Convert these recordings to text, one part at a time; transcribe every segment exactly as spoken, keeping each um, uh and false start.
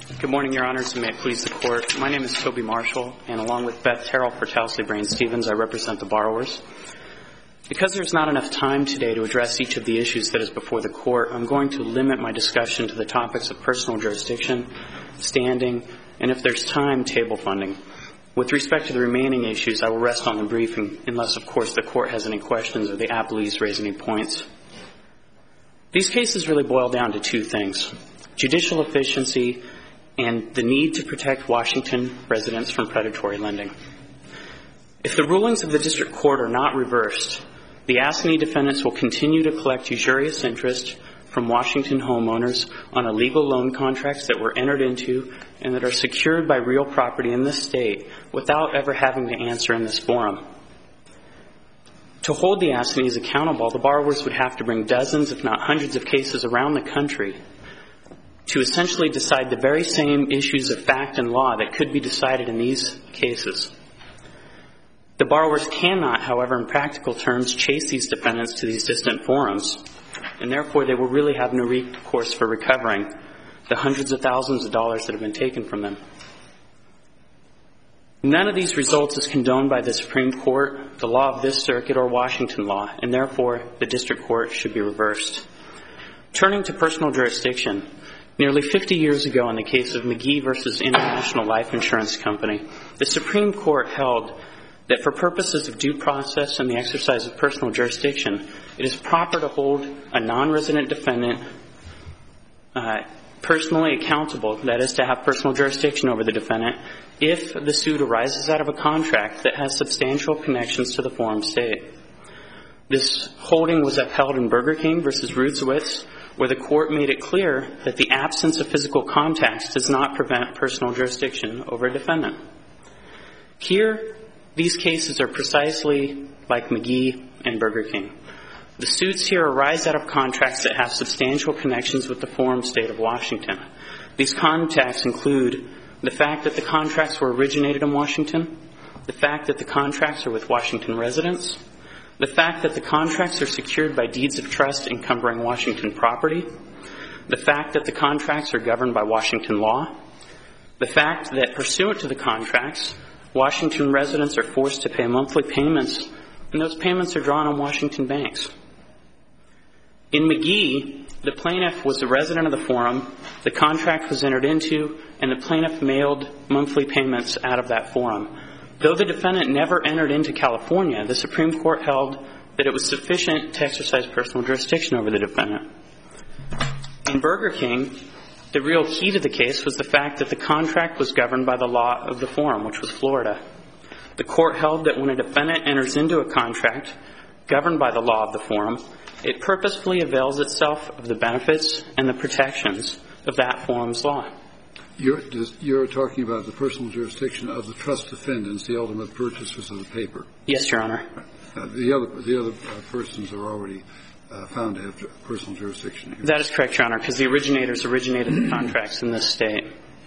Good morning, Your Honors, and may it please the Court. My name is Toby Marshall, and along with Beth Terrell for Towsley Brain Stevens, I represent the borrowers. Because there's not enough time today to address each of the issues that is before the Court, I'm going to limit my discussion to the topics of personal jurisdiction, standing, and if there's time, table funding. With respect to the remaining issues, I will rest on the briefing, unless, of course, the Court has any questions or the appellees raise any points. These cases really boil down to two things: judicial efficiency and the need to protect Washington residents from predatory lending. If the rulings of the District Court are not reversed, the assignee defendants will continue to collect usurious interest from Washington homeowners on illegal loan contracts that were entered into and that are secured by real property in this state without ever having to answer in this forum. To hold the assignees accountable, the borrowers would have to bring dozens, if not hundreds, of cases around the country to essentially decide the very same issues of fact and law that could be decided in these cases. The borrowers cannot, however, in practical terms, chase these defendants to these distant forums, and therefore they will really have no recourse for recovering the hundreds of thousands of dollars that have been taken from them. None of these results is condoned by the Supreme Court, the law of this circuit, or Washington law, and therefore the District Court should be reversed. Turning to personal jurisdiction, nearly fifty years ago in the case of McGee versus International Life Insurance Company, the Supreme Court held that for purposes of due process and the exercise of personal jurisdiction, it is proper to hold a non-resident defendant uh, personally accountable, that is, to have personal jurisdiction over the defendant, if the suit arises out of a contract that has substantial connections to the forum state. This holding was upheld in Burger King versus Rootsowitz, where the court made it clear that the absence of physical contacts does not prevent personal jurisdiction over a defendant. Here, these cases are precisely like McGee and Burger King. The suits here arise out of contracts that have substantial connections with the forum state of Washington. These contacts include the fact that the contracts were originated in Washington, the fact that the contracts are with Washington residents, the fact that the contracts are secured by deeds of trust encumbering Washington property, the fact that the contracts are governed by Washington law, the fact that pursuant to the contracts, Washington residents are forced to pay monthly payments, and those payments are drawn on Washington banks. In McGee, the plaintiff was a resident of the forum, the contract was entered into, and the plaintiff mailed monthly payments out of that forum. Though the defendant never entered into California, the Supreme Court held that it was sufficient to exercise personal jurisdiction over the defendant. In Burger King, the real key to the case was the fact that the contract was governed by the law of the forum, which was Florida. The court held that when a defendant enters into a contract governed by the law of the forum, it purposefully avails itself of the benefits and the protections of that forum's law. You're, you're talking about the personal jurisdiction of the trust defendants, the ultimate purchasers of the paper. Yes, Your Honor. Uh, the other, the other uh, persons are already uh, found to have personal jurisdiction here. That is correct, Your Honor, because the originators originated the contracts in this state.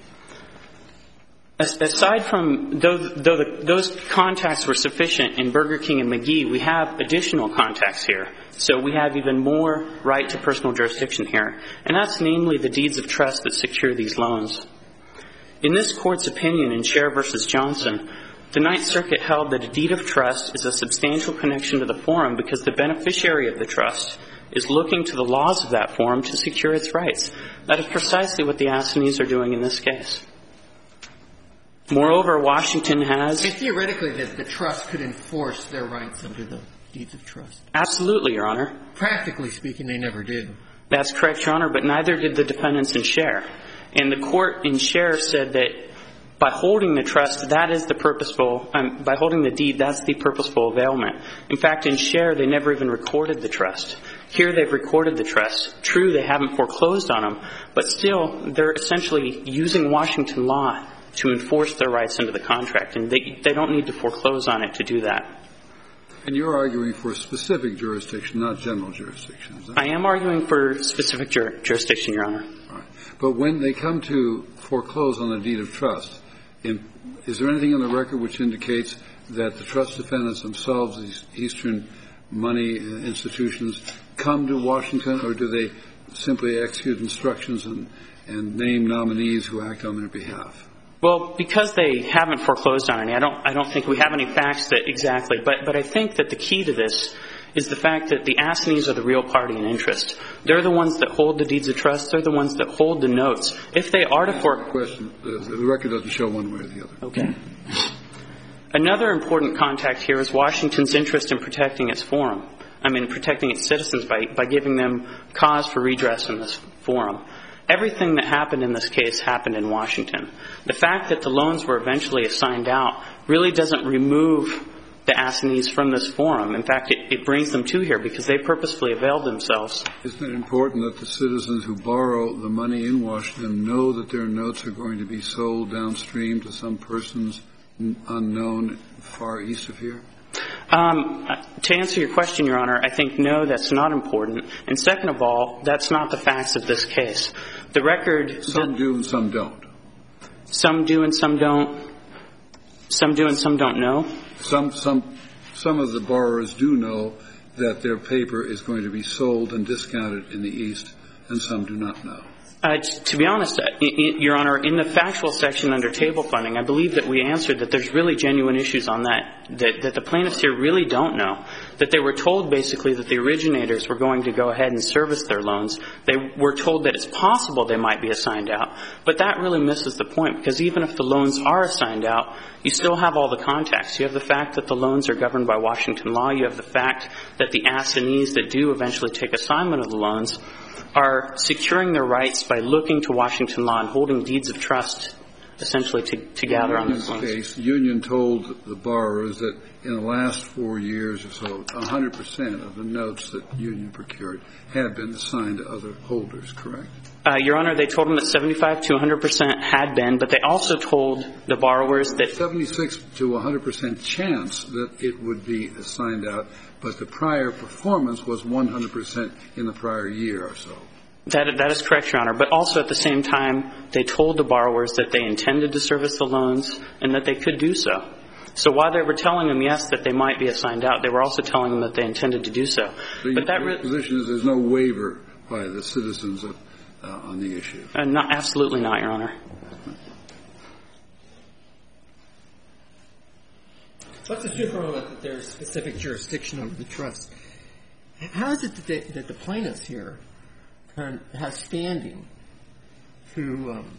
Aside from those, though the, those contacts were sufficient in Burger King and McGee, we have additional contacts here. So we have even more right to personal jurisdiction here, and that's namely the deeds of trust that secure these loans. In this court's opinion in Scher versus Johnson, the Ninth Circuit held that a deed of trust is a substantial connection to the forum because the beneficiary of the trust is looking to the laws of that forum to secure its rights. That is precisely what the assignees are doing in this case. Moreover, Washington has... And theoretically, the, the trust could enforce their rights under the deeds of trust. Absolutely, Your Honor. Practically speaking, they never did. That's correct, Your Honor, but neither did the defendants in Scher. And the court in Scher said that by holding the trust, that is the purposeful, um, by holding the deed, that's the purposeful availment. In fact, in Scher, they never even recorded the trust. Here they've recorded the trust. True, they haven't foreclosed on them, but still, they're essentially using Washington law to enforce their rights under the contract, and they, they don't need to foreclose on it to do that. And you're arguing for specific jurisdiction, not general jurisdiction, is that I am arguing for specific jur- jurisdiction, Your Honor. All right. But when they come to foreclose on a deed of trust, in, is there anything in the record which indicates that the trust defendants themselves, these Eastern money institutions, come to Washington, or do they simply execute instructions and, and name nominees who act on their behalf? Well, because they haven't foreclosed on any, I don't, I don't think we have any facts that exactly, but, but I think that the key to this is the fact that the assignees are the real party in interest. They're the ones that hold the deeds of trust. They're the ones that hold the notes. If they are to foreclose... Question. The, the record doesn't show one way or the other. Okay. Another important contact here is Washington's interest in protecting its forum. I mean, protecting its citizens by, by giving them cause for redress in this forum. Everything that happened in this case happened in Washington. The fact that the loans were eventually assigned out really doesn't remove the assignees from this forum. In fact, it, it brings them to here because they purposefully availed themselves. Isn't it important that the citizens who borrow the money in Washington know that their notes are going to be sold downstream to some persons unknown far east of here? Um, to answer your question, Your Honor, I think no, that's not important. And second of all, that's not the facts of this case. The record... Some do and some don't. Some do and some don't. Some do and some don't know. Some, some, some of the borrowers do know that their paper is going to be sold and discounted in the East, and some do not know. Uh, t- to be honest, uh, I- I- Your Honor, in the factual section under table funding, I believe that we answered that there's really genuine issues on that, that, that the plaintiffs here really don't know, that they were told basically that the originators were going to go ahead and service their loans. They were told that it's possible they might be assigned out, but that really misses the point because even if the loans are assigned out, you still have all the contacts. You have the fact that the loans are governed by Washington law. You have the fact that the assignees that do eventually take assignment of the loans are securing their rights by looking to Washington law and holding deeds of trust essentially to, to gather on those loans. In this case, Union told the borrowers that in the last four years or so, one hundred percent of the notes that Union procured had been assigned to other holders, correct? Uh, Your Honor, they told them that seventy-five to one hundred percent had been, but they also told the borrowers that... seventy-six to one hundred percent chance that it would be assigned out, but the prior performance was one hundred percent in the prior year or so. That, that is correct, Your Honor. But also at the same time, they told the borrowers that they intended to service the loans and that they could do so. So while they were telling them, yes, that they might be assigned out, they were also telling them that they intended to do so. So but that your re- position is there's no waiver by the citizens of, uh, on the issue? Uh, not, absolutely not, Your Honor. Let's assume for a moment that there's specific jurisdiction over the trust. How is it that, they, that the plaintiffs here have standing to um,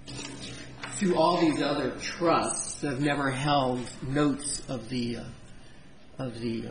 to all these other trusts that have never held notes of the uh, of the uh,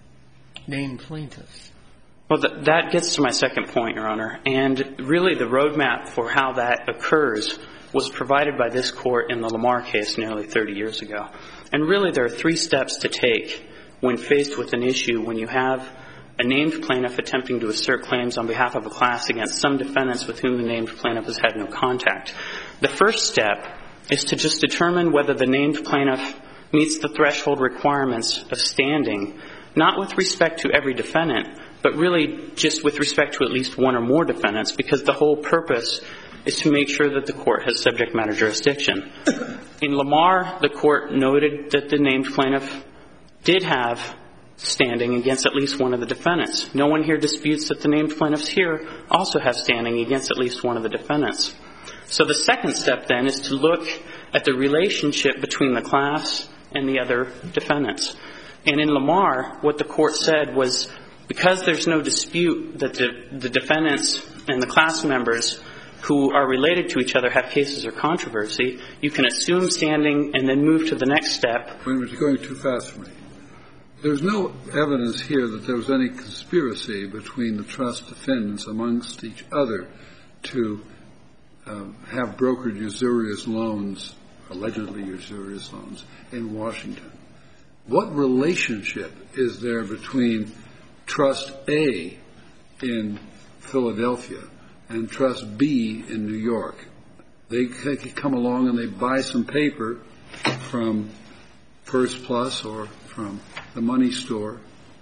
named plaintiffs? Well, th- that gets to my second point, Your Honor. And really the roadmap for how that occurs was provided by this court in the Lamar case nearly thirty years ago. And really there are three steps to take when faced with an issue when you have a named plaintiff attempting to assert claims on behalf of a class against some defendants with whom the named plaintiff has had no contact. The first step is to just determine whether the named plaintiff meets the threshold requirements of standing, not with respect to every defendant, but really just with respect to at least one or more defendants, because the whole purpose is to make sure that the court has subject matter jurisdiction. In Lamar, the court noted that the named plaintiff did have standing against at least one of the defendants. No one here disputes that the named plaintiffs here also have standing against at least one of the defendants. So the second step then is to look at the relationship between the class and the other defendants. And in Lamar, what the court said was because there's no dispute that the, the defendants and the class members who are related to each other have cases or controversy, you can assume standing and then move to the next step. Wait a minute, you're going too fast for me. There's no evidence here that there was any conspiracy between the trust defendants amongst each other to uh, have brokered usurious loans, allegedly usurious loans, in Washington. What relationship is there between Trust A in Philadelphia and Trust B in New York? They, they could come along and they buy some paper from First Plus or from the money store,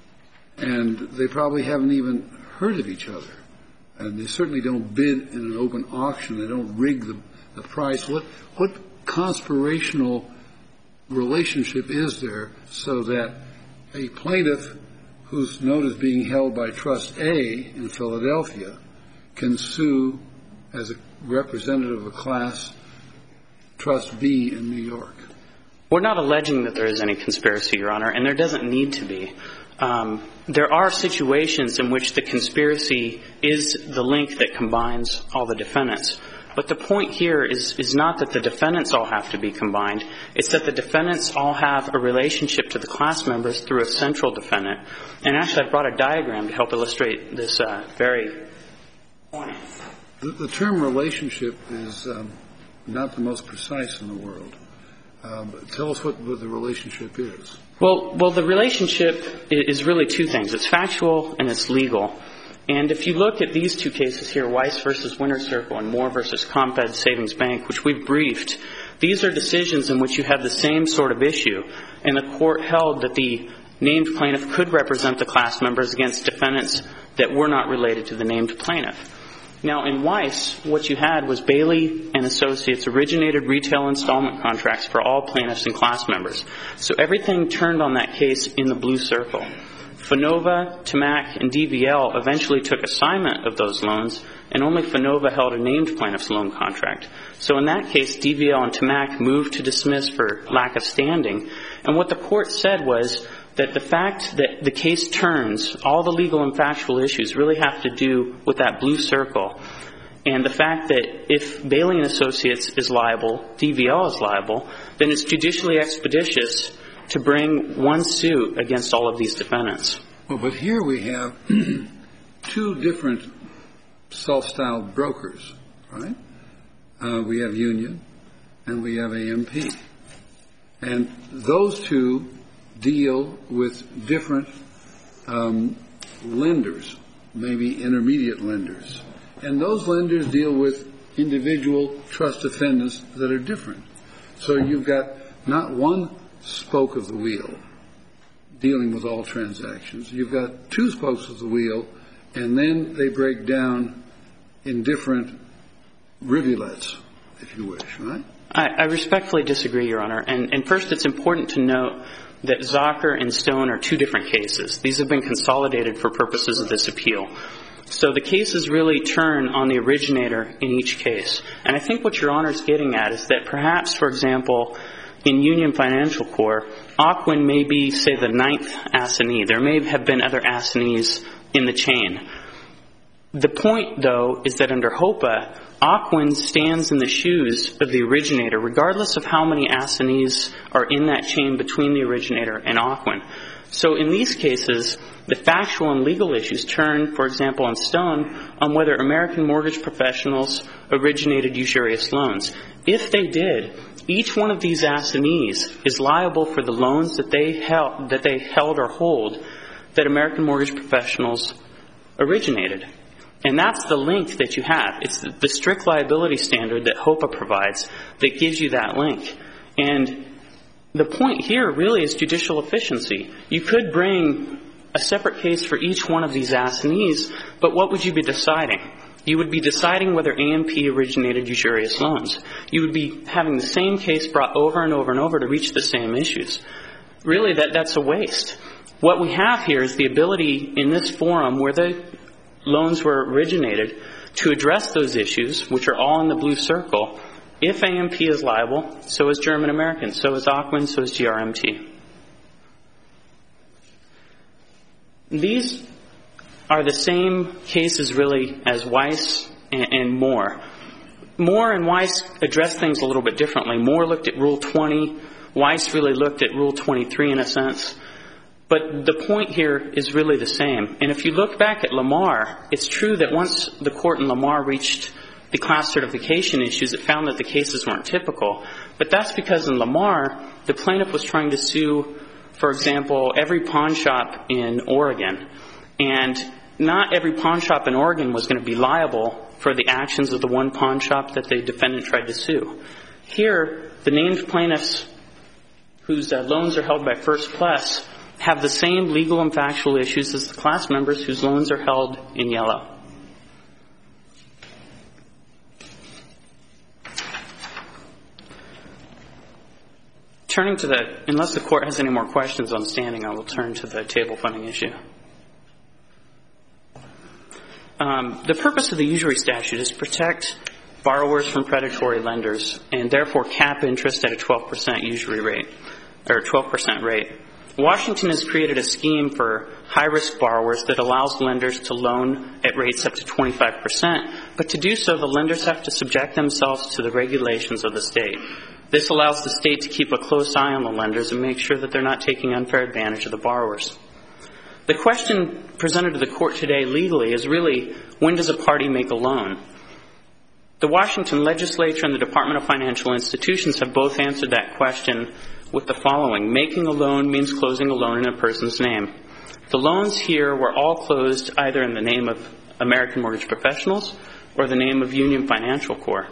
and they probably haven't even heard of each other. And they certainly don't bid in an open auction. They don't rig the, the price. What, what conspirational relationship is there so that a plaintiff whose note is being held by Trust A in Philadelphia can sue as a representative of a class, Trust B in New York? We're not alleging that there is any conspiracy, Your Honor, and there doesn't need to be. Um, there are situations in which the conspiracy is the link that combines all the defendants. But the point here is, is not that the defendants all have to be combined. It's that the defendants all have a relationship to the class members through a central defendant. And actually, I brought a diagram to help illustrate this uh, very point. The, the term relationship is um, not the most precise in the world. Um, tell us what, what the relationship is. Well, well, the relationship is really two things. It's factual and it's legal. And if you look at these two cases here, Weiss versus Winter Circle and Moore versus Comped Savings Bank, which we've briefed, these are decisions in which you have the same sort of issue. And the court held that the named plaintiff could represent the class members against defendants that were not related to the named plaintiff. Now, in Weiss, what you had was Bailey and Associates originated retail installment contracts for all plaintiffs and class members. So everything turned on that case in the blue circle. Fanova, Tamac, and D V L eventually took assignment of those loans, and only Fanova held a named plaintiff's loan contract. So in that case, D V L and Tamac moved to dismiss for lack of standing. And what the court said was that the fact that the case turns, all the legal and factual issues really have to do with that blue circle. And the fact that if Bailey and Associates is liable, D V L is liable, then it's judicially expeditious to bring one suit against all of these defendants. Well, but here we have two different self-styled brokers, right? Uh, we have Union and we have A M P. And those two deal with different um, lenders, maybe intermediate lenders. And those lenders deal with individual trust defendants that are different. So you've got not one spoke of the wheel dealing with all transactions. You've got two spokes of the wheel, and then they break down in different rivulets, if you wish, right? I, I respectfully disagree, Your Honor. And, and first, it's important to note that Zocker and Stone are two different cases. These have been consolidated for purposes of this appeal. So the cases really turn on the originator in each case. And I think what Your Honor is getting at is that perhaps, for example, in Union Financial Corp, Ocwen may be, say, the ninth assignee. There may have been other assignees in the chain. The point, though, is that under HOPA, Ocwen stands in the shoes of the originator, regardless of how many assignees are in that chain between the originator and Ocwen. So in these cases, the factual and legal issues turn, for example, in Stone, on whether American mortgage professionals originated usurious loans. If they did, each one of these assignees is liable for the loans that they held, that they held or hold that American mortgage professionals originated. And that's the link that you have. It's the strict liability standard that HOPA provides that gives you that link. And the point here really is judicial efficiency. You could bring a separate case for each one of these assignees, but what would you be deciding? You would be deciding whether A M P originated usurious loans. You would be having the same case brought over and over and over to reach the same issues. Really, that, that's a waste. What we have here is the ability in this forum where the loans were originated to address those issues, which are all in the blue circle. If A M P is liable, so is German American, so is Ocwen, so is G R M T. These are the same cases, really, as Weiss and, and Moore. Moore and Weiss addressed things a little bit differently. Moore looked at Rule twenty. Weiss really looked at Rule twenty-three in a sense. But the point here is really the same. And if you look back at Lamar, it's true that once the court in Lamar reached the class certification issues, it found that the cases weren't typical. But that's because in Lamar, the plaintiff was trying to sue, for example, every pawn shop in Oregon. And not every pawn shop in Oregon was going to be liable for the actions of the one pawn shop that the defendant tried to sue. Here, the named plaintiffs whose uh, loans are held by First Plus have the same legal and factual issues as the class members whose loans are held in yellow. Turning to the, unless the court has any more questions on standing, I will turn to the table funding issue. Um, the purpose of the usury statute is to protect borrowers from predatory lenders and therefore cap interest at a twelve percent usury rate, or twelve percent rate. Washington has created a scheme for high-risk borrowers that allows lenders to loan at rates up to twenty-five percent, but to do so, the lenders have to subject themselves to the regulations of the state. This allows the state to keep a close eye on the lenders and make sure that they're not taking unfair advantage of the borrowers. The question presented to the court today legally is really, when does a party make a loan? The Washington legislature and the Department of Financial Institutions have both answered that question with the following. Making a loan means closing a loan in a person's name. The loans here were all closed either in the name of American Mortgage Professionals or the name of Union Financial Corp.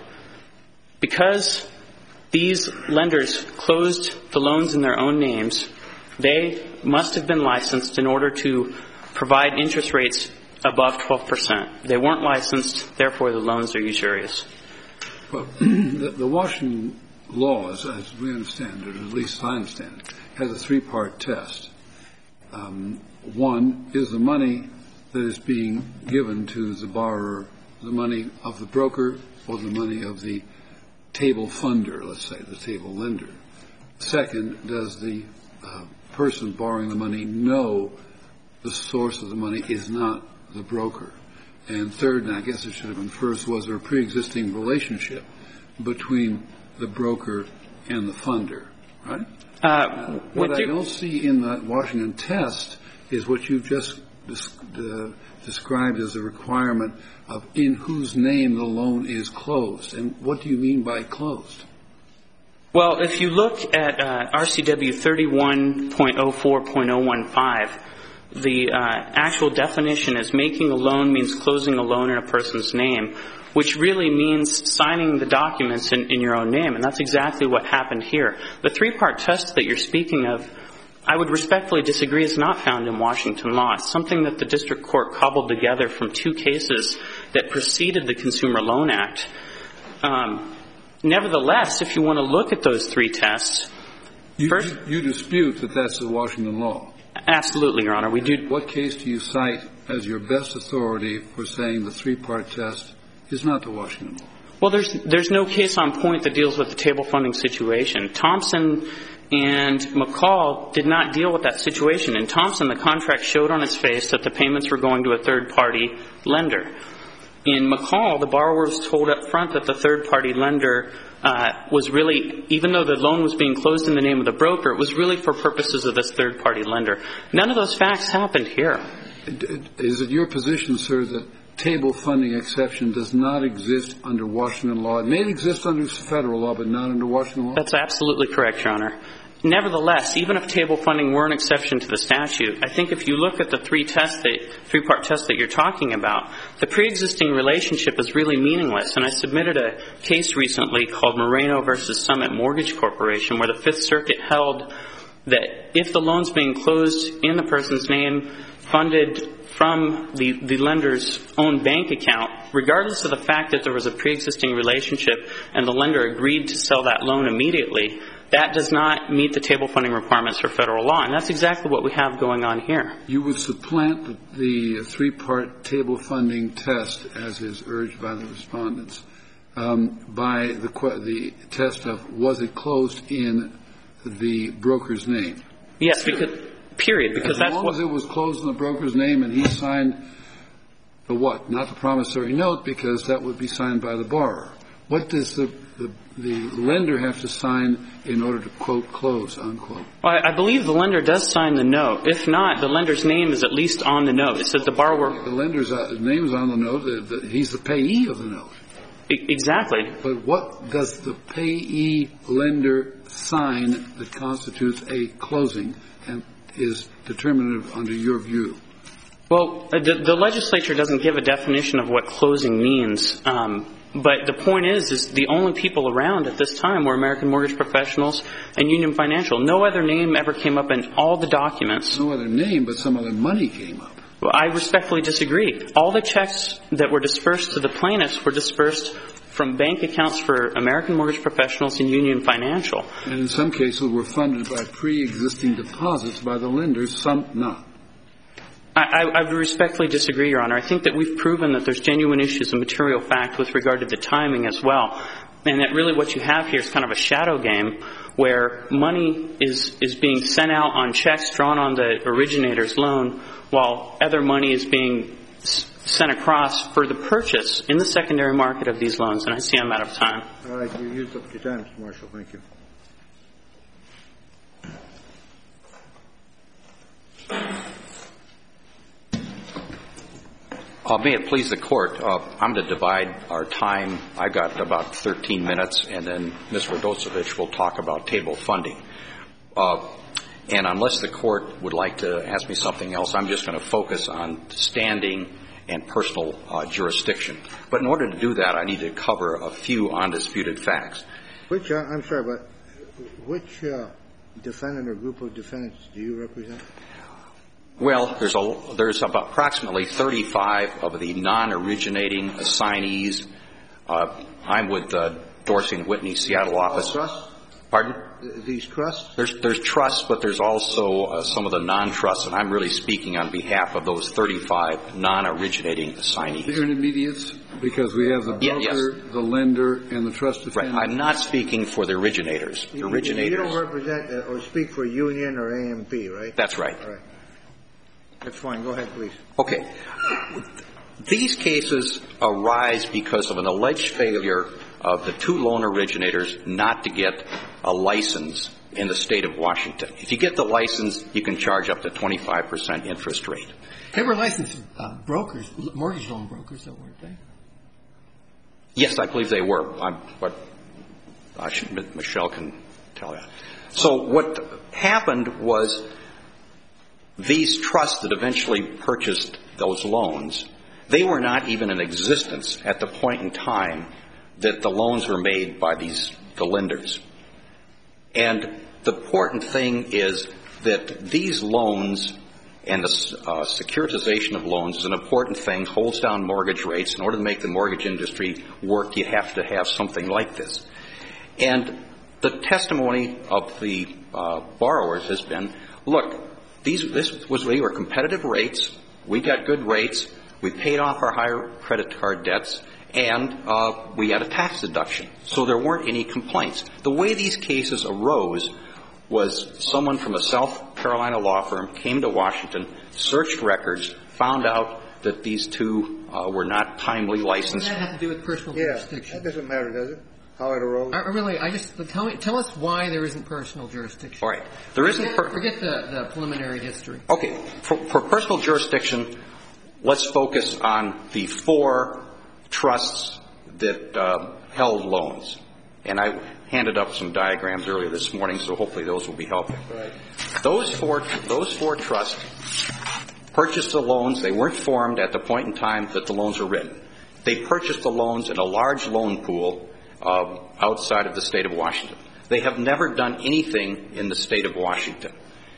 Because these lenders closed the loans in their own names, they must have been licensed in order to provide interest rates above twelve percent. They weren't licensed, therefore the loans are usurious. Well, the, the Washington laws, as we understand it, or at least I understand it, has a three-part test. Um, one is the money that is being given to the borrower, the money of the broker or the money of the table funder, let's say, the table lender. Second, does the uh, person borrowing the money know the source of the money is not the broker? And third, and I guess it should have been first, was there a pre-existing relationship between the broker and the funder, right? Uh, what I don't see in that Washington test is what you've just uh, described as a requirement of in whose name the loan is closed. And what do you mean by closed? Well, if you look at uh, R C W thirty-one point oh four point oh one five, the uh, actual definition is making a loan means closing a loan in a person's name, which really means signing the documents in, in your own name, and that's exactly what happened here. The three-part test that you're speaking of, I would respectfully disagree, is not found in Washington law. It's something that the district court cobbled together from two cases that preceded the Consumer Loan Act. Um, nevertheless, if you want to look at those three tests, you, first, you, you dispute that that's the Washington law. Absolutely, Your Honor. We do. What case do you cite as your best authority for saying the three-part test is not the Washington law? Well, there's there's no case on point that deals with the table funding situation. Thompson and McCall did not deal with that situation. In Thompson, the contract showed on its face that the payments were going to a third-party lender. In McCall, the borrower was told up front that the third-party lender uh, was really, even though the loan was being closed in the name of the broker, it was really for purposes of this third-party lender. None of those facts happened here. Is it your position, sir, that table funding exception does not exist under Washington law? It may exist under federal law, but not under Washington law? That's absolutely correct, Your Honor. Nevertheless, even if table funding were an exception to the statute, I think if you look at the three tests that, three-part test that you're talking about, the pre-existing relationship is really meaningless. And I submitted a case recently called Moreno versus Summit Mortgage Corporation, where the Fifth Circuit held that if the loan's being closed in the person's name, funded from the, the lender's own bank account, regardless of the fact that there was a pre-existing relationship and the lender agreed to sell that loan immediately, that does not meet the table funding requirements for federal law. And that's exactly what we have going on here. You would supplant the, the three-part table funding test, as is urged by the respondents, um, by the, the test of was it closed in the broker's name? Yes, because, period. Because as that's long what, as it was closed in the broker's name and he signed the what? Not the promissory note, because that would be signed by the borrower. What does the, the, the lender have to sign in order to, quote, close, unquote? Well, I believe the lender does sign the note. If not, the lender's name is at least on the note. It says the borrower. The lender's uh, name is on the note. The, the, he's the payee of the note. E- exactly. But what does the payee lender sign that constitutes a closing and is determinative under your view? Well, the, the legislature doesn't give a definition of what closing means. Um, but the point is, is the only people around at this time were American Mortgage Professionals and Union Financial. No other name ever came up in all the documents. No other name, but some other money came up. Well, I respectfully disagree. All the checks that were dispersed to the plaintiffs were dispersed from bank accounts for American Mortgage Professionals and Union Financial. And in some cases were funded by pre-existing deposits by the lenders, some not. I, I would respectfully disagree, Your Honor. I think that we've proven that there's genuine issues of material fact with regard to the timing as well, and that really what you have here is kind of a shadow game where money is, is being sent out on checks drawn on the originator's loan while other money is being s- sent across for the purchase in the secondary market of these loans. And I see I'm out of time. All right. You used up your time, Mister Marshall. Thank you. Uh, may it please the Court, uh, I'm going to divide our time. I've got about thirteen minutes, and then Miz Radosevich will talk about table funding. Uh, and unless the Court would like to ask me something else, I'm just going to focus on standing and personal uh, jurisdiction. But in order to do that, I need to cover a few undisputed facts. Which, uh, I'm sorry, but which uh, defendant or group of defendants do you represent? Well, there's a, there's about approximately thirty-five of the non-originating assignees. Uh, I'm with uh, Dorsey and Whitney, Seattle office. Trusts? Pardon? These trusts? There's, there's trusts, but there's also uh, some of the non-trusts, and I'm really speaking on behalf of those thirty-five non-originating assignees. The intermediates, because we have the broker, Yeah, yes. the lender, and the trust Right. defendant. I'm not speaking for the originators. The You, originators. you don't represent uh, or speak for Union or A M P, right? That's right. All right. That's fine. Go ahead, please. Okay. These cases arise because of an alleged failure of the two loan originators not to get a license in the state of Washington. If you get the license, you can charge up to twenty-five percent interest rate. They were licensed uh, brokers, mortgage loan brokers, though, weren't they? Yes, I believe they were. I'm, but I should, Michelle can tell that. So what happened was these trusts that eventually purchased those loans, they were not even in existence at the point in time that the loans were made by these the lenders. And the important thing is that these loans and the uh, securitization of loans is an important thing, holds down mortgage rates. In order to make the mortgage industry work, you have to have something like this. And the testimony of the uh, borrowers has been, look, these this was they were competitive rates. We got good rates. We paid off our higher credit card debts, and uh, we had a tax deduction. So there weren't any complaints. The way these cases arose was someone from a South Carolina law firm came to Washington, searched records, found out that these two uh, were not timely licensed. What does that have to do with personal Yeah, jurisdiction? that doesn't matter, does it? How it arose? I, really, I just tell me, tell us why there isn't personal jurisdiction. All right, there isn't. Forget, Per- forget the, the preliminary history. Okay, for, for personal jurisdiction, let's focus on the four trusts that uh, held loans. And I handed up some diagrams earlier this morning, so hopefully those will be helpful. Right. Those four, those four trusts purchased the loans. They weren't formed at the point in time that the loans were written. They purchased the loans in a large loan pool uh, outside of the state of Washington. They have never done anything in the state of Washington.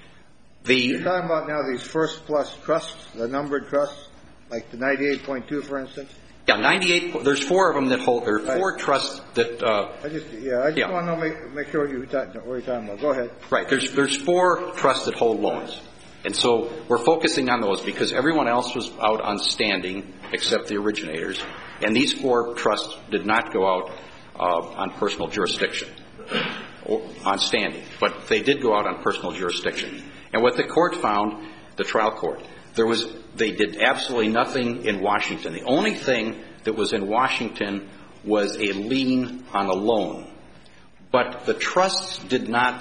The, You're talking about now these first plus trusts, the numbered trusts, like the ninety-eight point two, for instance? Yeah, ninety-eight. There's four of them that hold. There are four Right. trusts that. Uh, I just, yeah, I just Yeah. want to make, make sure you talk, what you're talking about. Go ahead. right. There's there's four trusts that hold loans, and so we're focusing on those because everyone else was out on standing except the originators, and these four trusts did not go out uh, on personal jurisdiction or on standing, but they did go out on personal jurisdiction. And what the court found, the trial court, there was they did absolutely nothing in Washington. The only thing that was in Washington was a lien on a loan. But the trusts did not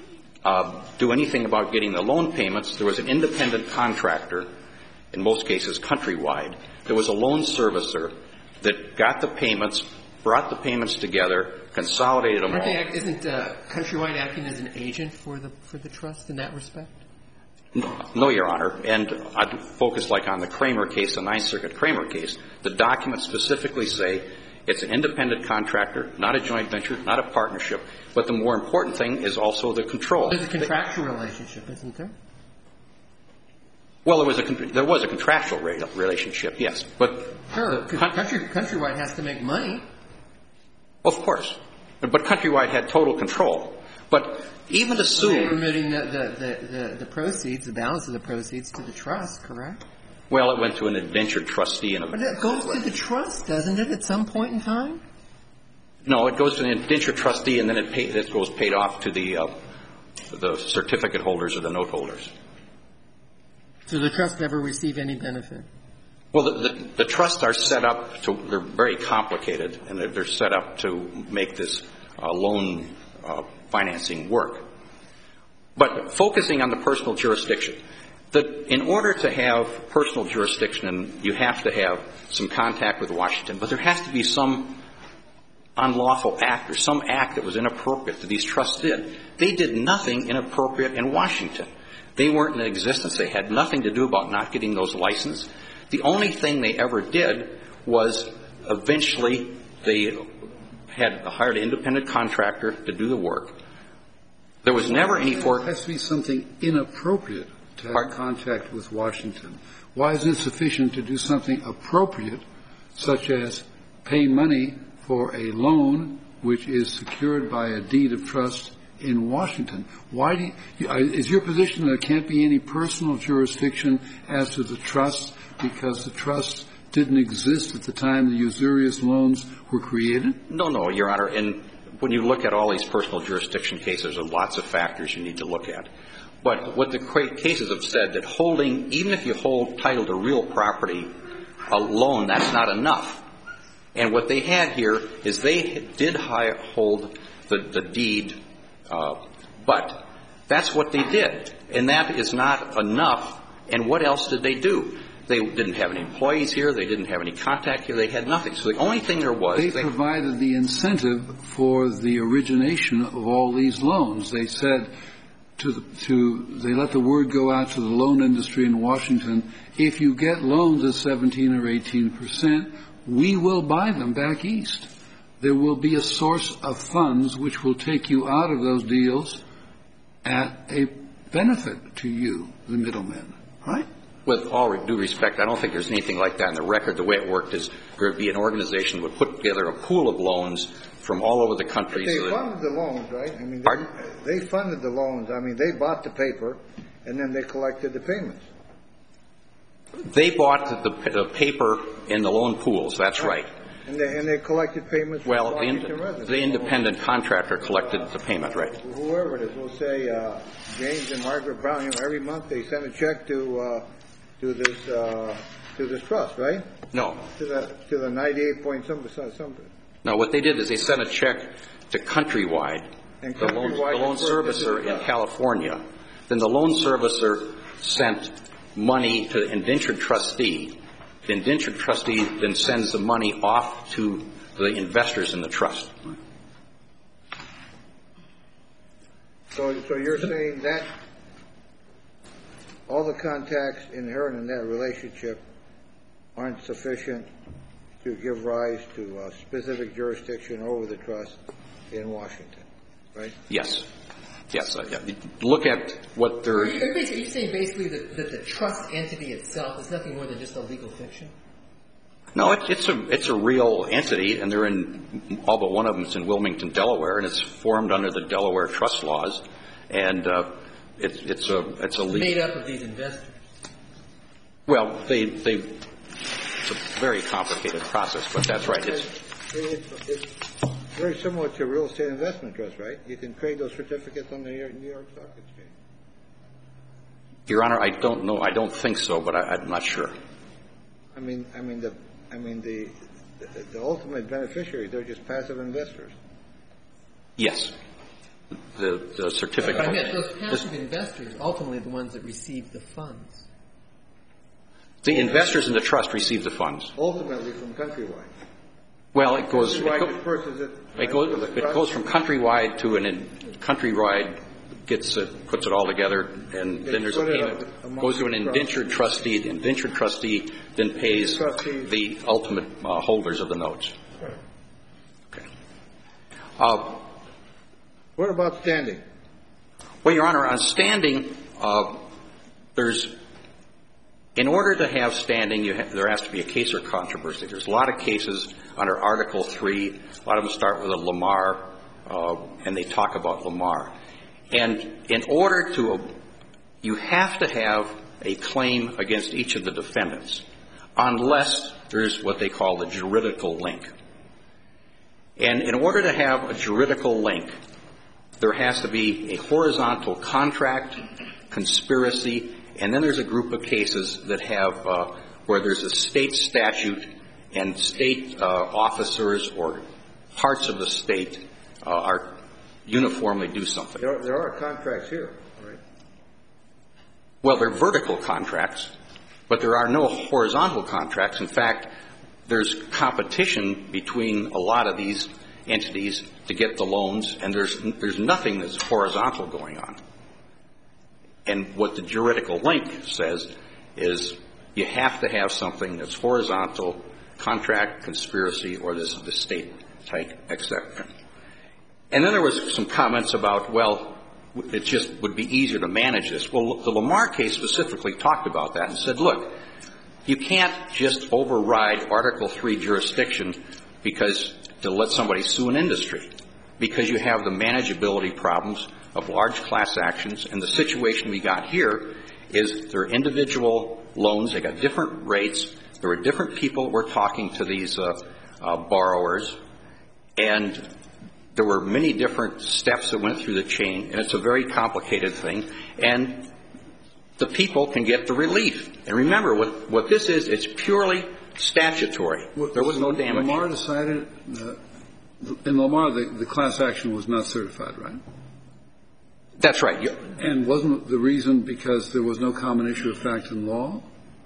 uh, do anything about getting the loan payments. There was an independent contractor, in most cases countrywide. There was a loan servicer that got the payments, brought the payments together, consolidated them Aren't all. they act- isn't uh, Countrywide acting as an agent for the for the trust in that respect? No, Your Honor. And I'd focus like on the Kramer case, the Ninth Circuit Kramer case. The documents specifically say it's an independent contractor, not a joint venture, not a partnership. But the more important thing is also the control. There's a contractual relationship, isn't there? Well, there was a there was a contractual relationship, yes. But Sure, because country, Countrywide has to make money. of course. But Countrywide had total control. But even assume... Remitting the, the, the, the proceeds, the balance of the proceeds to the trust, correct? Well, it went to an indentured trustee. And a, but it goes to the trust, doesn't it, at some point in time? No, it goes to an indentured trustee, and then it, pay, it goes paid off to the, uh, the certificate holders or the note holders. So the trust never receive any benefit? Well, the, the, the trusts are set up to, they're very complicated, and they're, they're set up to make this uh, loan uh, financing work. But focusing on the personal jurisdiction, the, in order to have personal jurisdiction, you have to have some contact with Washington, but there has to be some unlawful act or some act that was inappropriate that these trusts did. They did nothing inappropriate in Washington. They weren't in existence. They had nothing to do about not getting those licenses. The only thing they ever did was eventually they had hired an independent contractor to do the work. There was never any for. There has to be something inappropriate to have Pardon? contact with Washington. Why isn't it sufficient to do something appropriate, such as pay money for a loan which is secured by a deed of trust in Washington? Why do you, is your position that there can't be any personal jurisdiction as to the trust because the trust didn't exist at the time the usurious loans were created? No, no, Your Honor. And when you look at all these personal jurisdiction cases, there are lots of factors you need to look at. But what the cases have said, that holding, even if you hold title to real property, a loan, that's not enough. And what they had here is they did hold the, the deed, uh, but that's what they did. And that is not enough. And what else did they do? They didn't have any employees here. They didn't have any contact here. They had nothing. So the only thing there was... They, they provided the incentive for the origination of all these loans. They said to, the, to they let the word go out to the loan industry in Washington, if you get loans at seventeen or eighteen percent, we will buy them back east. There will be a source of funds which will take you out of those deals at a benefit to you, the middlemen, right? With all due respect, I don't think there's anything like that in the record. The way it worked is there would be an organization that would put together a pool of loans from all over the country. But they so funded the loans, right? I mean, Pardon? They, they funded the loans. I mean, they bought the paper, and then they collected the payments. They bought the, the paper in the loan pools. That's right. right. And they, and they collected payments from well, Washington the, residents. the independent contractor collected the payment, right? Whoever it is, we'll say uh, James and Margaret Brown. You know, every month they send a check to uh, to this uh, to this trust, right? No. To the to the ninety-eight point some something. No, what they did is they sent a check to Countrywide, and the loan, the Countrywide loan servicer in California. Then the loan servicer sent money to the indentured trustee. The indentured trustee then sends the money off to the investors in the trust. So, so you're saying that all the contacts inherent in that relationship aren't sufficient to give rise to a specific jurisdiction over the trust in Washington, right? Yes. Yes. Uh, yeah. Look at what they're... Are you, are you saying basically that, that the trust entity itself is nothing more than just a legal fiction? No, it, it's a it's a real entity, and they're in, all but one of them is in Wilmington, Delaware, and it's formed under the Delaware trust laws, and uh, it, it's a it's a legal... Made up of these investors. Well, they they it's a very complicated process, but that's right. It's, it's, it's very similar to real estate investment trust, right? You can trade those certificates on the New York Stock Exchange. Your Honor, I don't know. I don't think so, but I, I'm not sure. I mean, I mean the, I mean the, the, the ultimate beneficiaries—they're just passive investors. Yes, the the certificate. But I meant those passive investors, ultimately the ones that receive the funds. The investors in the trust receive the funds. Ultimately, from Countrywide. Well, it goes. It, go, it, right, it goes. It goes from Countrywide to an in, Countrywide gets it, puts it all together, and they then there's a payment. Goes to an indentured trustee. The indentured trustee then pays the ultimate uh, holders of the notes. Okay. Uh, what about standing? Well, Your Honor, on standing, uh, there's. In order to have standing, you have, there has to be a case or controversy. There's a lot of cases under Article three. A lot of them start with a Lamar uh, and they talk about Lamar. And in order to, you have to have a claim against each of the defendants, unless there's what they call the juridical link. And in order to have a juridical link, there has to be a horizontal contract, conspiracy, and then there's a group of cases that have, uh, where there's a state statute and state uh, officers or parts of the state uh, are uniformly do something. There are, there are contracts here, right? Well, they're vertical contracts, but there are no horizontal contracts. In fact, there's competition between a lot of these entities to get the loans, and there's there's nothing that's horizontal going on. And what the juridical link says is you have to have something that's horizontal, contract, conspiracy, or this, this state-type exception. And then there was some comments about, well, it just would be easier to manage this. Well, the Lamar case specifically talked about that and said, look, you can't just override Article three jurisdiction because to let somebody sue an industry, because you have the manageability problems of large class actions. And the situation we got here is there are individual loans. They got different rates. There were different people that were talking to these uh, uh, borrowers. And there were many different steps that went through the chain. And it's a very complicated thing. And the people can get the relief. And remember, what, what this is, it's purely statutory. There was no damage. Lamar decided, uh, in Lamar, the, the class action was not certified, right? That's right. And wasn't the reason because there was no common issue of fact in law?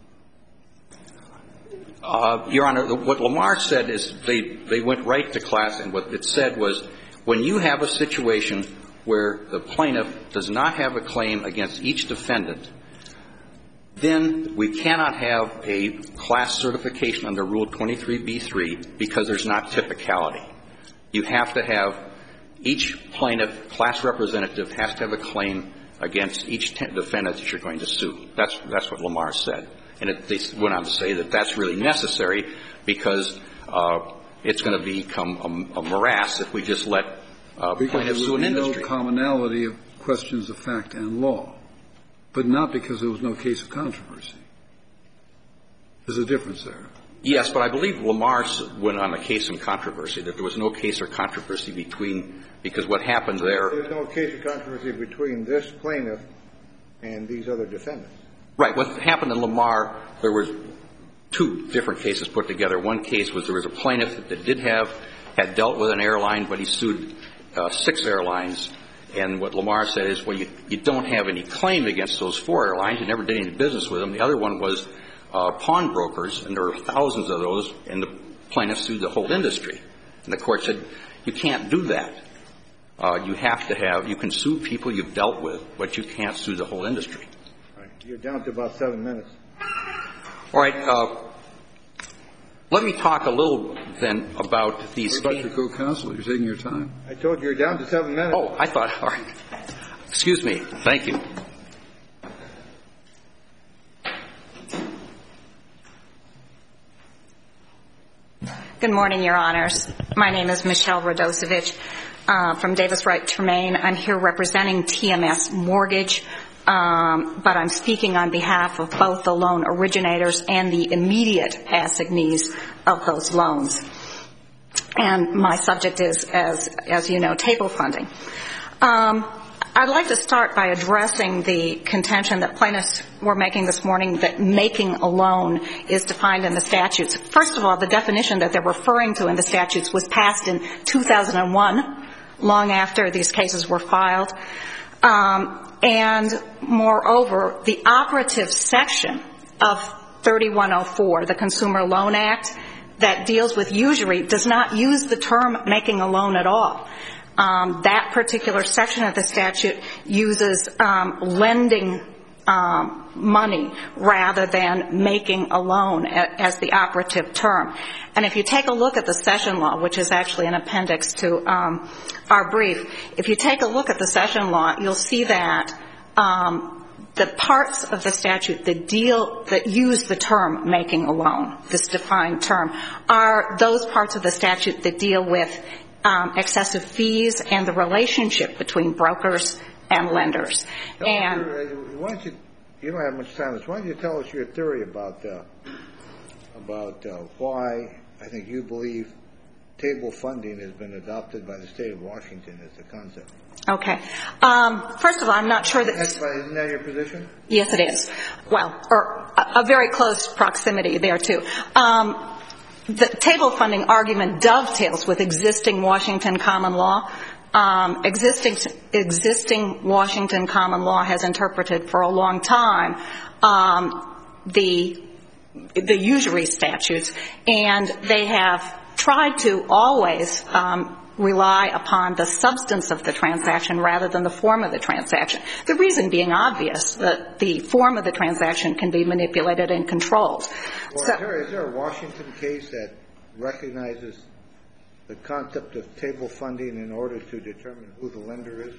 Uh, Your Honor, what Lamar said is they, they went right to class, and what it said was when you have a situation where the plaintiff does not have a claim against each defendant, then we cannot have a class certification under Rule twenty-three B three because there's not typicality. You have to have each plaintiff, class representative, has to have a claim against each t- defendant that you're going to sue. That's, that's what Lamar said. And it, they went on to say that that's really necessary because uh, it's going to become a, a morass if we just let uh, plaintiffs sue an industry. Because there was no commonality of questions of fact and law, but not because there was no case of controversy. There's a difference there. Yes, but I believe Lamar went on a case in controversy, that there was no case or controversy between, because what happened there. There's no case of controversy between this plaintiff and these other defendants. Right. What happened in Lamar, there were two different cases put together. One case was there was a plaintiff that did have, had dealt with an airline, but he sued uh, six airlines. And what Lamar said is, well, you, you don't have any claim against those four airlines. You never did any business with them. The other one was uh, pawnbrokers, and there are thousands of those, and the plaintiff sued the whole industry. And the court said, you can't do that. Uh, you have to have, you can sue people you've dealt with, but you can't sue the whole industry. All right. You're down to about seven minutes. All right. Uh, let me talk a little then about these What about your co-counsel? You're taking your time. I told you you're down to seven minutes. Oh, I thought, all right. Excuse me. Thank you. Good morning, Your Honors. My name is Michelle Radosevich uh, from Davis Wright Tremaine. I'm here representing T M S Mortgage, um, but I'm speaking on behalf of both the loan originators and the immediate assignees of those loans. And my subject is, as, as you know, table funding. Um, I'd like to start by addressing the contention that plaintiffs were making this morning that making a loan is defined in the statutes. First of all, the definition that they're referring to in the statutes was passed in two thousand one, long after these cases were filed. Um, and moreover, the operative section of thirty-one oh four, the Consumer Loan Act, that deals with usury, does not use the term making a loan at all. Um, that particular section of the statute uses um, lending um, money rather than making a loan as the operative term. And if you take a look at the session law, which is actually an appendix to um, our brief, if you take a look at the session law, you'll see that um, the parts of the statute that deal, that use the term making a loan, this defined term, are those parts of the statute that deal with um, excessive fees and the relationship between brokers and lenders. Tell and your, why don't you, you don't have much time. Why don't you tell us your theory about uh, about uh, why I think you believe table funding has been adopted by the state of Washington as a concept? Okay. Um, first of all, I'm not sure that... That's right. Isn't that your position? Yes, it is. Well, or a, a very close proximity there, too. Um, the table funding argument dovetails with existing Washington common law. Um, existing, existing Washington common law has interpreted for a long time um, the, the usury statutes, and they have tried to always um, rely upon the substance of the transaction rather than the form of the transaction. The reason being obvious, that the form of the transaction can be manipulated and controlled. Well, so, is, there, is there a Washington case that recognizes the concept of table funding in order to determine who the lender is?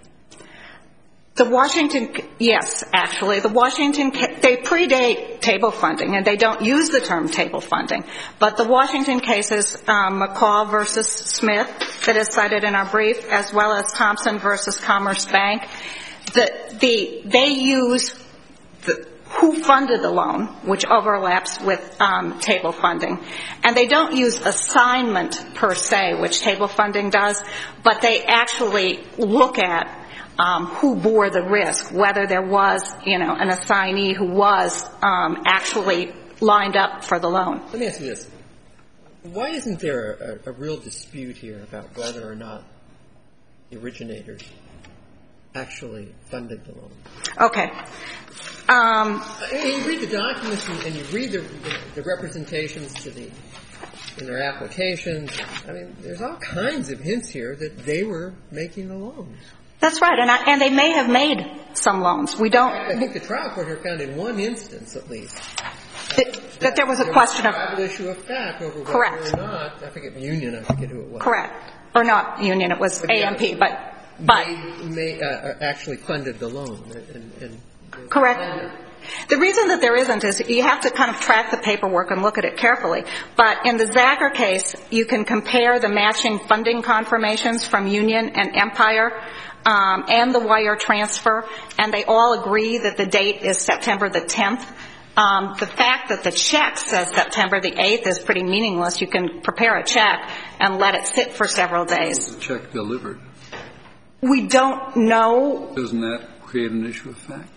The Washington, yes, actually. The Washington, they predate table funding, and they don't use the term table funding. But the Washington cases, um, McCall versus Smith, that is cited in our brief, as well as Thompson versus Commerce Bank, the, the, they use the, who funded the loan, which overlaps with um, table funding. And they don't use assignment per se, which table funding does, but they actually look at Um, who bore the risk, whether there was, you know, an assignee who was um, actually lined up for the loan. Let me ask you this. Why isn't there a, a real dispute here about whether or not the originators actually funded the loan? Okay. Um, I mean, you read the documents and you read the, the, the representations to the in their applications. I mean, there's all kinds of hints here that they were making the loans. That's right, and, I, and they may have made some loans. We don't. I think the trial court here found in one instance, at least, that, that, that there was a there question was a of tribal issue of fact over whether correct. or not. I forget Union. I forget who it was. Correct, or not Union. It was but A M P, yeah, but but may, may, uh, actually funded the loan. And, and correct. The reason that there isn't is you have to kind of track the paperwork and look at it carefully. But in the Zacher case, you can compare the matching funding confirmations from Union and Empire. Um, and the wire transfer, and they all agree that the date is September the tenth. Um, the fact that the check says September the eighth is pretty meaningless. You can prepare a check and let it sit for several days. Was the check delivered? We don't know. Doesn't that create an issue of fact?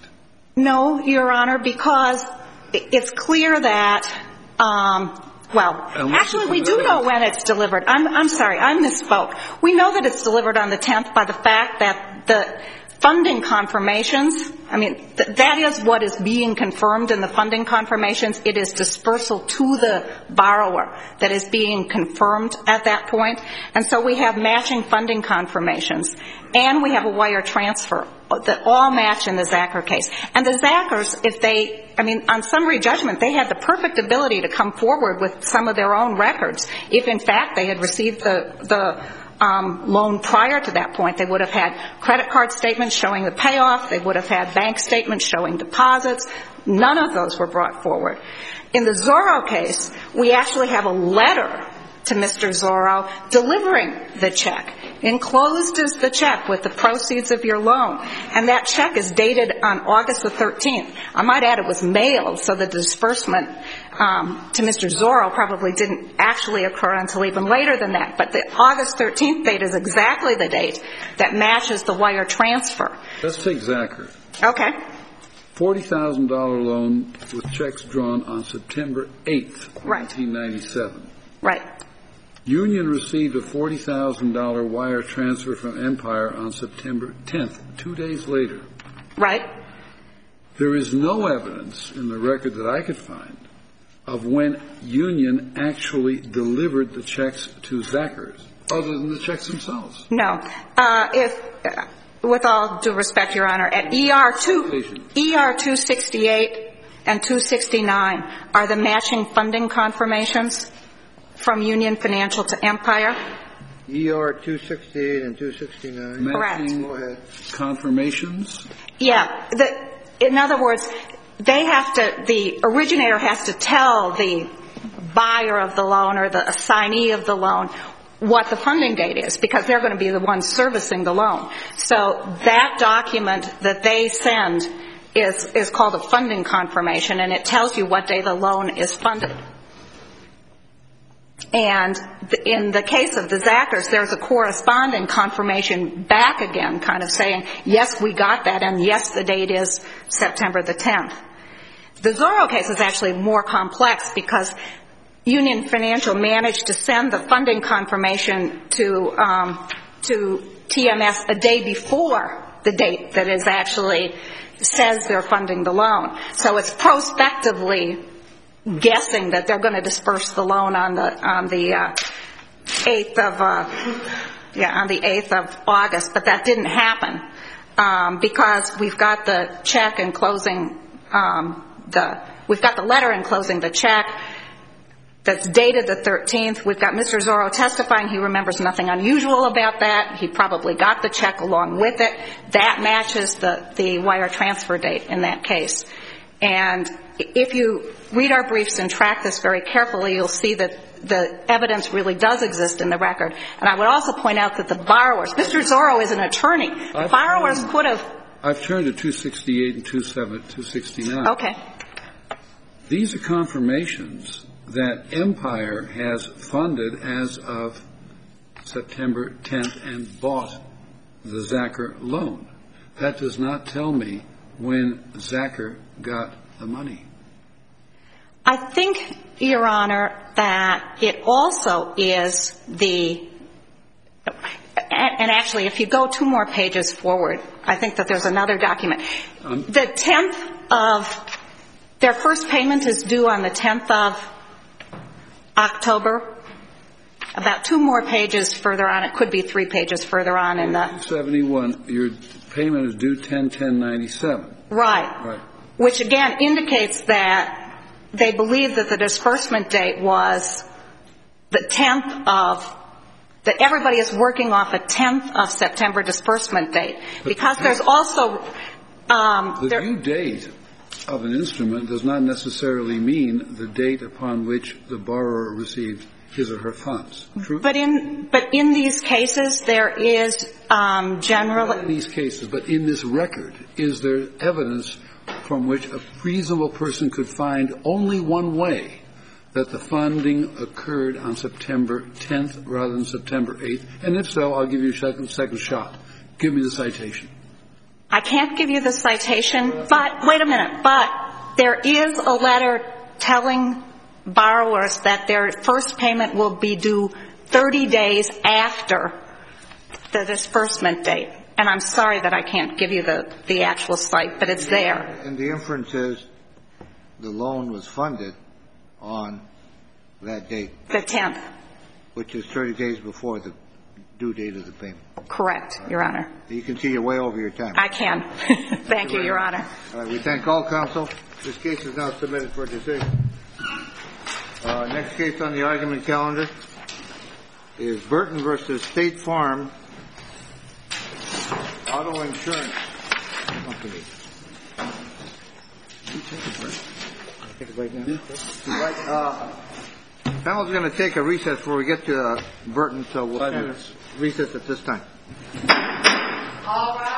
No, Your Honor, because it's clear that um, Well, actually, we do know when it's delivered. I'm, I'm sorry, I misspoke. We know that it's delivered on the tenth by the fact that the funding confirmations, I mean, th- that is what is being confirmed in the funding confirmations. It is dispersal to the borrower that is being confirmed at that point. And so we have matching funding confirmations, and we have a wire transfer that all match in the Zacher case. And the Zachers, if they, I mean, on summary judgment, they had the perfect ability to come forward with some of their own records. If, in fact, they had received the, the um, loan prior to that point, they would have had credit card statements showing the payoff. They would have had bank statements showing deposits. None of those were brought forward. In the Zorro case, we actually have a letter to Mister Zorro delivering the check. Enclosed is the check with the proceeds of your loan. And that check is dated on August the thirteenth. I might add it was mailed, so the disbursement um, to Mister Zorro probably didn't actually occur until even later than that. But the August thirteenth date is exactly the date that matches the wire transfer. Let's take Zacher. Okay. forty thousand dollars loan with checks drawn on September eighth, right. nineteen ninety-seven. Right. Union received a forty thousand dollars wire transfer from Empire on September tenth, two days later. Right. There is no evidence in the record that I could find of when Union actually delivered the checks to Zachers, other than the checks themselves. No. Uh, if, uh, with all due respect, Your Honor, at E R two, E R two sixty-eight and two sixty-nine are the matching funding confirmations from Union Financial to Empire. E R two sixty-eight and two sixty-nine. Matching Go ahead. confirmations? Yeah. The, in other words, they have to, the originator has to tell the buyer of the loan or the assignee of the loan what the funding date is, because they're going to be the ones servicing the loan. So that document that they send is, is called a funding confirmation, and it tells you what day the loan is funded. And in the case of the Zackers, there's a corresponding confirmation back again, kind of saying, yes, we got that, and yes, the date is September the tenth. The Zorro case is actually more complex because Union Financial managed to send the funding confirmation to um, to T M S a day before the date that is actually says they're funding the loan. So it's prospectively guessing that they're going to disperse the loan on the on the uh, eighth of uh, yeah on the eighth of August, but that didn't happen um, because we've got the check enclosing um, the we've got the letter enclosing the check that's dated the thirteenth. We've got Mister Zorro testifying he remembers nothing unusual about that. He probably got the check along with it. That matches the the wire transfer date in that case. And if you read our briefs and track this very carefully, you'll see that the evidence really does exist in the record. And I would also point out that the borrowers, Mister Zorro is an attorney. I've Borrowers turned, could have. I've turned to two sixty-eight and two sixty-nine. Okay. These are confirmations that Empire has funded as of September tenth and bought the Zacker loan. That does not tell me when Zacker got the money. I think, Your Honor, that it also is the, and actually if you go two more pages forward, I think that there's another document. Um, the tenth of, their first payment is due on the tenth of October. About two more pages further on, it could be three pages further on in the seventy-one, your payment is due ten ten ninety-seven. Right. Right. Which again indicates that they believe that the disbursement date was the tenth of, that everybody is working off a tenth of September disbursement date. Because there's also um, the due date of an instrument does not necessarily mean the date upon which the borrower received his or her funds. True? But in but in these cases, there is um, generally not in these cases, but in this record, is there evidence from which a reasonable person could find only one way that the funding occurred on September tenth rather than September eighth? And if so, I'll give you a second, second shot. Give me the citation. I can't give you the citation, but wait a minute. But there is a letter telling borrowers that their first payment will be due thirty days after the disbursement date. And I'm sorry that I can't give you the, the actual site, but it's there. And the inference is the loan was funded on that date. The tenth. Which is thirty days before the due date of the payment. Correct, Your Honor. You can see you're way over your time. I can. Thank, thank you, Your Honor. All right, we thank all counsel. This case is now submitted for decision. Uh, next case on the argument calendar is Burton versus State Farm Auto Insurance Company. You take a break. Take a break now? Yeah. Right, uh, panel's going to take a recess before we get to uh, Burton, so we'll Five kind minutes. of recess at this time. All right.